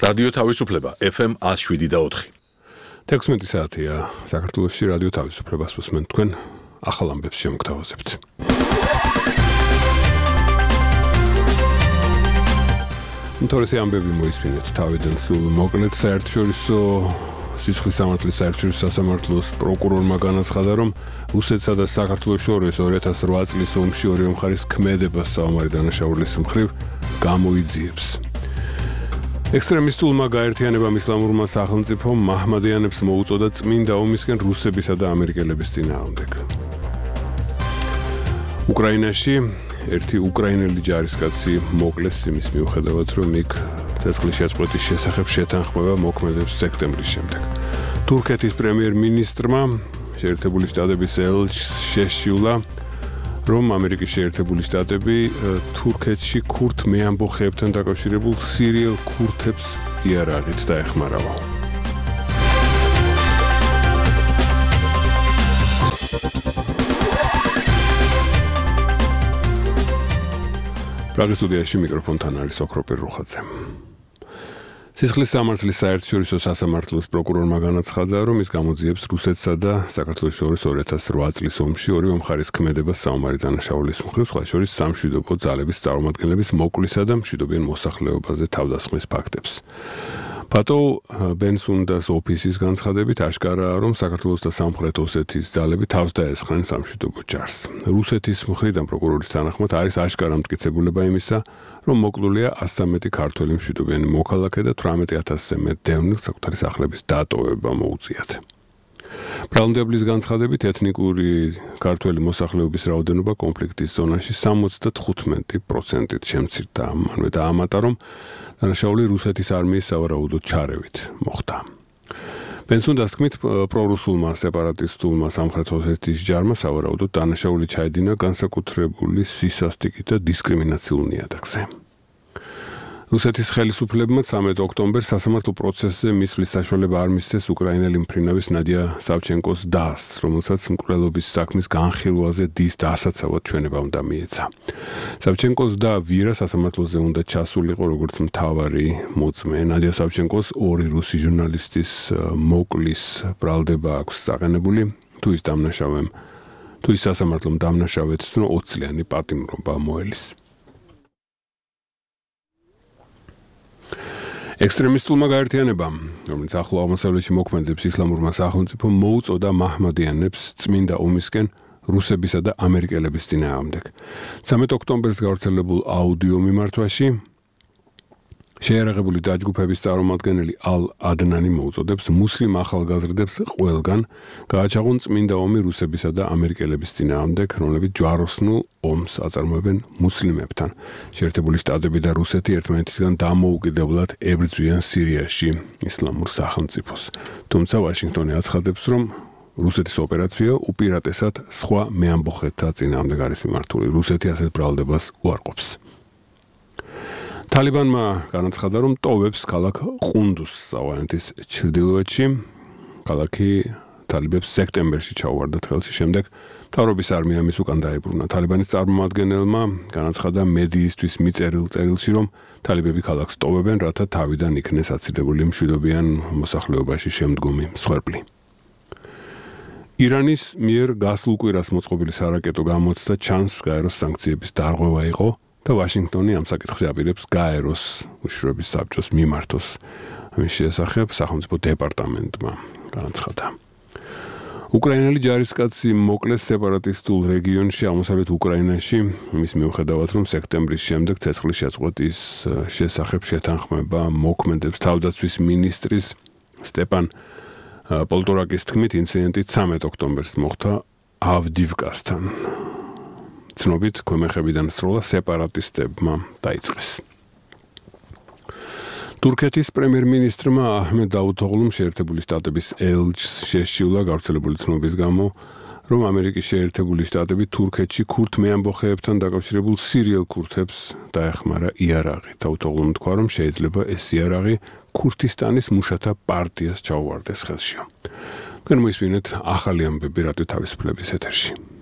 რადიო თავისუფლება FM 107.4. 16 საათია საქართველოში რადიო თავისუფლებას უსმენთ თქვენ ახალ ამბებს შემოგთავაზებთ. თორსი ამბები მოისმინეთ თავიდან სულ მოკლედ საერთაშორისო სისხლის სამართლის საერთაშორისო სასამართლოს პროკურორმა განაცხადა, რომ რუსეთსა და საქართველოს შორის 2008 წლის ომში ორივე მხარის ქმედებას საომარი დანაშაულის მხრივ გამოიძიებს. ექსტრემისტულმა გაერთიანებამ ისლამურმა სახელმწიფომ მაჰმადიანებს მოუწოდა წმინდა ომისკენ რუსებისა და ამერიკელების წინააღმდეგ. უკრაინაში ერთი უკრაინელი ჯარისკაცი მოკლეს იმის მიუხედავად, რომ იქ ცეცხლის შეწყვეტის შესახებ შეთანხმება მოქმედებს სექტემბრის შემდეგ. თურქეთის პრემიერ-მინისტრმა შეერთებული შტატების ელჩს შეშიულა, რომ ამერიკის შეერთებული შტატები თურქეთში ქურთ მეამბოხეებთან დაკავშირებულ სირიელ ქურთებს იარაღით დაეხმარავა. პრაღის სტუდიაში მიკროფონთან არის ოქროპირ რუხაძე. სისხლის სამართლის საერთაშორისო სასამართლოს პროკურორმა განაცხადა, რომ ის გამოძიებს რუსეთსა და საქართველოს შორის 2008 წლის ომში ორივე მხარის ქმედებას საომარი დანაშაულის მხრივ, სხვა შორის სამშვიდობო ძალების წარმომადგენლების მოკლისა და მშვიდობიან მოსახლეობაზე თავდასხმის ფაქტებს. პატო ბენსუნდას ოფისის განცხადებით აშკარაა, რომ საქართველოს და სამხრეთ ოსეთის ძალები თავს დაესხნენ სამშვიდობო ჯარს. რუსეთის მხრიდან პროკურორის თანახმად არის აშკარა მტკიცებულება იმისა, რომ მოკლულია 113 ქართველი მშვიდობიანი მოქალაქე და 18,000-ზე მეტ დევნილს საკუთარი სახლების დატოვება მოუწიათ. ბრალმდებლის განცხადებით ეთნიკური ქართველი მოსახლეობის რაოდენობა კონფლიქტის ზონაში 75%-ით შემცირდა. მანვე დაამატა, რომ დანაშაული რუსეთის არმიის სავარაუდოდ ჩარევით მოხდა. ბენსუნდას თქმით, პრორუსულმა სეპარატისტულმა სამხრეთ ოსეთის ჯარმა სავარაუდოდ დანაშაული ჩაედინა განსაკუთრებული სისასტიკით და დისკრიმინაციულ ნიადაგზე. რუსეთის ხელისუფლებმა 13 ოქტომბერს სასამართლო პროცესზე მისვლის საშუალება არ მისცეს უკრაინელი მფრინავის ნადია სავჩენკოს დას, რომელსაც მკვლელობის საქმის განხილვაზე დის დასაცავად ჩვენება უნდა მიეცა. სავჩენკოს და ვირა სასამართლოზე უნდა ჩასულიყო როგორც მთავარი მოწმე. ნადია სავჩენკოს ორი რუსი ჟურნალისტის მოკლის ბრალდება აქვს წაყენებული, თუ ის სასამართლომ დამნაშავედ ცნო 20 წლიანი პატიმრობა მოელის. ექსტრემისტულმა გაერთიანებამ, რომელიც ახლო აღმოსავლეთში მოქმედებს ისლამურმა სახელმწიფომ, მოუწოდა მაჰმადიანებს წმინდა ომისკენ რუსებისა და ამერიკელების წინააღმდეგ. 13 ოქტომბერს გავრცელებულ აუდიო მიმართვაში შეიარაღებული დაჯგუფების წარმომადგენელი ალ-ადნანი მოუწოდებს მუსლიმ ახალგაზრდებს ყველგან გააჩაღონ წმინდა ომი რუსებისა და ამერიკელების წინააღმდეგ, რომლებიც ჯვაროსნულ ომს აწარმოებენ მუსლიმებთან. შეერთებული შტატები და რუსეთი ერთმანეთისგან დამოუკიდებლად ებრძვიან სირიაში ისლამურ სახელმწიფოს. თუმცა ვაშინგტონი აცხადებს, რომ რუსეთის ოპერაცია უპირატესად სხვა მეამბოხეთა წინააღმდეგ არის მიმართული. რუსეთი ასეთ ბრალდებას უარყოფს. თალიბანმა განაცხადა, რომ ტოვებს ქალაქ ყუნდუს ავღანეთის ჩრდილოეთში. ქალაქი თალიბებს სექტემბერში ჩაუვარდა ხელში, შემდეგ მთავრობის არმია მის უკან დაებრუნა. თალიბანის წარმომადგენელმა განაცხადა მედიისთვის მიწერილ წერილში, რომ თალიბები ქალაქს ტოვებენ, რათა თავიდან იქნეს აცილებული მშვიდობიან მოსახლეობაში შემდგომი მსხვერპლი. ირანის მიერ გასულ კვირას მოწყობილი სარაკეტო გამოცდა ჩანს გაეროს სანქციების დარღვევა იყო და ვაშინგტონი ამ საკითხზე აპირებს გაეროს უშიშროების საბჭოს მიმართოს. ამის შესახებ სახელმწიფო დეპარტამენტმა განაცხადა. უკრაინელი ჯარისკაცი მოკლეს სეპარატისტულ რეგიონში აღმოსავლეთ უკრაინაში, იმის მიუხედავად, რომ სექტემბრის შემდეგ ცეცხლის შეწყვეტის შესახებ შეთანხმება მოქმედებს. თავდაცვის მინისტრის სტეპან პოლტორაკის თქმით, ინციდენტი 13 ოქტომბერს მოხდა ავდივკასთან. ცნობით, ქვემეხებიდან სროლა სეპარატისტებმა დაიწყეს. თურქეთის პრემიერ-მინისტრმა აჰმედ დავუთოღლუმ შეერთებული შტატების ელჩს შეშიულა გავრცელებული ცნობის გამო, რომ ამერიკის შეერთებული შტატები თურქეთში ქურთ მეამბოხეებთან დაკავშირებულ სირიელ ქურთებს დაეხმარა იარაღი. დავუთოღლუმ თქვა, რომ შეიძლება ეს იარაღი ქურთისტანის მუშათა პარტიას ჩაუვარდეს ხელში. თქვენ მოისმინეთ ახალი ამბები რადიო თავისუფლების ეთერში.